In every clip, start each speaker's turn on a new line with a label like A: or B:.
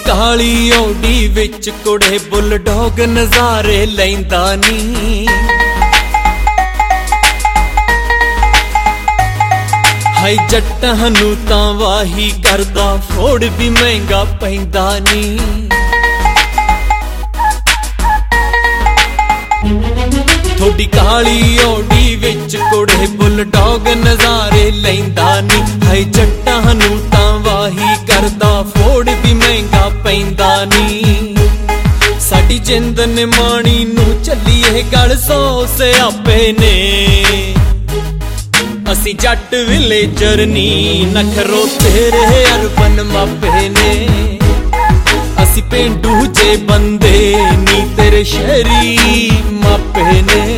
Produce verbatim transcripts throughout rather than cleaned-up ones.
A: ਕਾਲੀ Audi ਵਿੱਚ ਕੁੜੇ bulldog ਨਜ਼ਾਰੇ ਲੈਂਦਾ ਨੀ। ਹਾਈ ਜੱਟਾਂ ਨੂੰ ਤਾਂ ਵਾਹੀ ਕਰਦਾ ਫੋੜ ਵੀ ਮਹਿੰਗਾ ਪੈਂਦਾ ਨੀ। ਥੋੜੀ ਕਾਲੀ ਔਡੀ ਵਿੱਚ ਕੁੜੇ ਬੁਲਡੌਗ ਨਜ਼ਾਰੇ ਲੈਂਦਾ ਨੀ। ਹਾਈ ਜੱਟਾਂ ਨੂੰ ਤਾਂ ਵਾਹੀ ਕਰਦਾ ਫੋੜ ਵੀ ਮਹਿੰਗਾ ਪੈਂਦਾ ਨੀ। ਸਾਡੀ ਜਿੰਦ ਨੇ ਮਾਣੀ ਨੂੰ ਚੱਲੀਏ ਗਲ ਸੌ ਸਿਆਪੇ ਨੇ। ਅਸੀਂ ਜੱਟ ਵਿਲੇਜਰ ਨੀ ਨਖਰੋ ਤੇਰੇ ਅਰਬਨ ਮਾਪੇ ਨੇ। ਅਸੀਂ ਪੇਂਡੂ ਜੇ ਬੰਦੇ ਨੀ ਤੇਰੇ ਸ਼ਹਿਰੀ ਮਾਪੇ ਨੇ।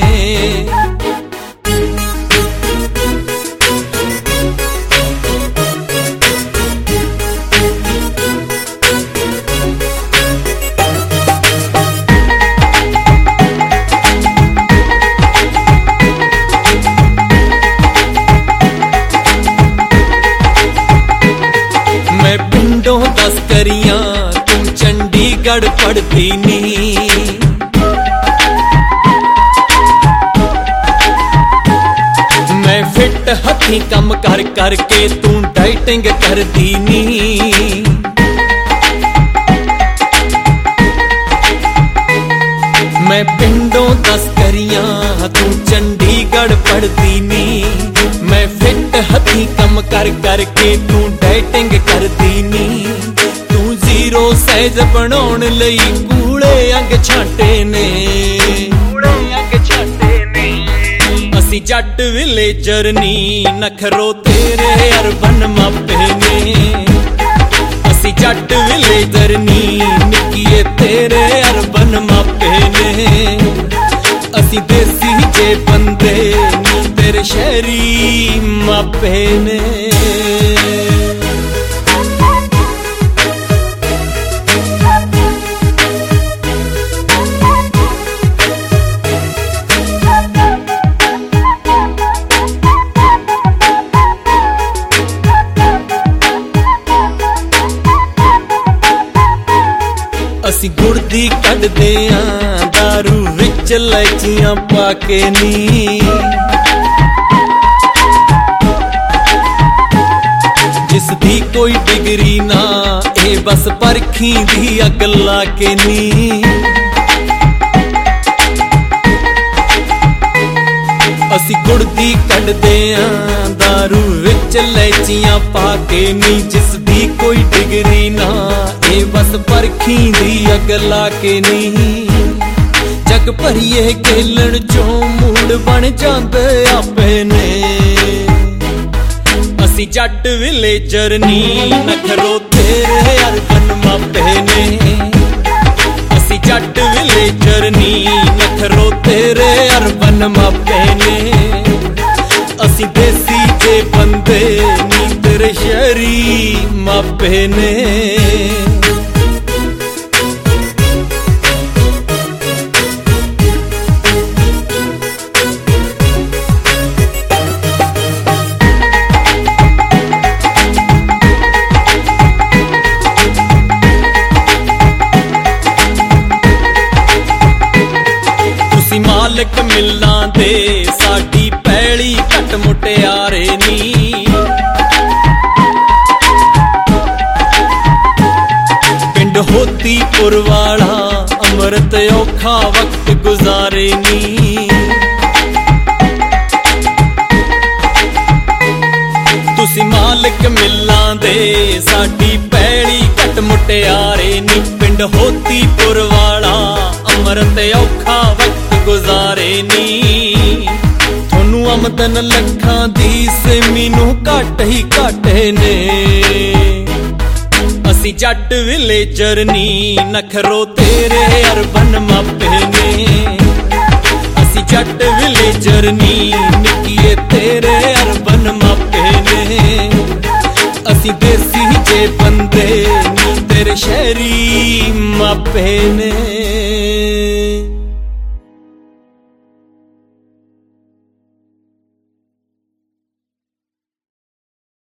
A: ਮੈਂ ਪਿੰਡੋਂ ਦਸ ਕਰੀਆਂ ਤੂੰ ਚੰਡੀਗੜ੍ਹ ਪੜਦੀ ਨੀ। ਮੈਂ ਫਿੱਟ ਹੱਥੀਂ ਕੰਮ ਕਰ ਕਰਕੇ ਤੂੰ ਡਾਈਟਿੰਗ ਕਰਦੀ ਨੀ। ਮੈਂ ਪਿੰਡੋਂ ਦਸ ਕਰੀਆਂ ਤੂੰ ਚੰਡੀਗੜ੍ਹ ਪੜਦੀ ਨੀ। ਮੈਂ ਫਿੱਟ ਹੱਥੀਂ ਕੰਮ ਕਰ ਕਰਕੇ ਤੂੰ ਡਾਈਟਿੰਗ ਕਰਦੀ ਨੀ। ਤੂੰ ਜ਼ੀਰੋ ਸਾਈਜ਼ ਬਣਾਉਣ ਲਈ ਕੂਲੇ ਅੰਗ ਛਾਂਟੇ ਨੇ। ਕੂਲੇ ਅੰਗ ਛਾਂਟੇ ਨੇ। ਅਸੀਂ ਜੱਟ ਵਿਲੇਜਰ ਨੀ ਨਖਰੋ ਤੇਰੇ ਅਰਬਨ ਮਾਪੇ ਨੇ। ਅਸੀਂ ਜੱਟ ਵਿਲੇਜਰ ਨੀ ਨਿੱਕੀਏ ਤੇਰੇ ਅਰਬਨ ਮਾਪੇ ਨੇ। ਅਸੀਂ ਦੇਸੀ ਜੇ ਬੰਦੇ ਨੀ ਤੇਰੇ ਸ਼ਹਿਰੀ ਮਾਪੇ ਨੇ। ਅਸੀਂ ਗੁੜ ਦੀ ਕੱਢਦੇ ਆਂ ਦਾਰੂ ਵਿੱਚ ਲੈਚੀਆਂ ਪਾ ਕੇ ਨੀ। ਜਿਸ ਦੀ ਕੋਈ ਡਿਗਰੀ ਨਾ ਇਹ ਬਸ ਪਰਖੀ ਦੀ ਅੱਗ ਲਾ ਕੇ ਨੀ। ਅਸੀਂ ਗੁੜ ਦੀ ਕੱਢਦੇ ਆਂ ਦਾਰੂ ਵਿੱਚ ਲੈਚੀਆਂ ਪਾ ਕੇ ਨੀ। ਜਿਸ ਦੀ ਕੋਈ ਡਿਗਰੀ ਨਾ ਇਹ ਬਸ ਪਰਖੀ ਦੀ ਅੱਗ ਲਾ ਕੇ ਨੀ। ਜਗ ਭਰੀਏ ਖੇਲਣ ਚੋਂ ਮੂਡ ਬਣ ਜਾਂਦੇ ਆਪੇ ਨੇ। ਅਸੀਂ ਜੱਟ ਵਿਲੇਜਰ ਨੀ ਨਖਰੋ ਤੇਰੇ ਅਰਬਨ ਮਾਪੇ ਨੇ। ਅਸੀਂ ਜੱਟ ਵਿਲੇਜਰ ਨੀ ਨਖਰੋ ਤੇਰੇ ਅਰਬਨ ਮਾਪੇ ਨੇ। ਅਸੀਂ ਦੇਸੀ ਜੇ ਬੰਦੇ ਨੀ ਤੇਰੇ ਸ਼ਹਿਰੀ ਮਾਪੇ ਨੇ। ਮਾਲਕ ਮਿਲਾਂ ਦੇ ਸਾਡੀ ਪੈਲੀ ਘੱਟ ਮੁਟਿਆਰੇ ਨੀ। ਪਿੰਡ ਹੋਤੀਪੁਰ ਵਾਲਾ ਅੰਮ੍ਰਿਤ ਔਖਾ ਵਕਤ ਗੁਜ਼ਾਰੇ ਨੀ। ਤੁਸੀਂ ਮਾਲਕ ਮਿਲਾਂ ਦੇ ਸਾਡੀ ਪੈਲੀ ਘੱਟ ਮੁਟਿਆਰੇ ਨੀ। ਪਿੰਡ ਹੋਤੀਪੁਰ ਵਾਲਾ ਅੰਮ੍ਰਿਤ ਔਖਾ ਵਕਤ ਗੁਜ਼ਾਰੇ ਨੀ। ਤੁਹਾਨੂੰ ਆਮਦਨ ਲੱਖਾਂ ਦੀ ਸੇਮੀ ਨੂੰ ਘੱਟ ਹੀ ਘਾਟੇ ਨੇ। ਅਸੀਂ ਜੱਟ ਵਿਲੇਜਰ ਨੀ ਨਖਰੋ ਤੇਰੇ ਅਰਬਨ ਮਾਪੇ ਨੇ। ਅਸੀਂ ਜੱਟ ਵਿਲੇਜਰ ਨੀ ਨਿੱਕੀਏ ਤੇਰੇ ਅਰਬਨ ਮਾਪੇ ਨੇ। ਅਸੀਂ ਦੇਸੀ ਜੇ ਬੰਦੇ ਨੀ ਤੇਰੇ ਸ਼ਹਿਰੀ ਮਾਪੇ ਨੇ।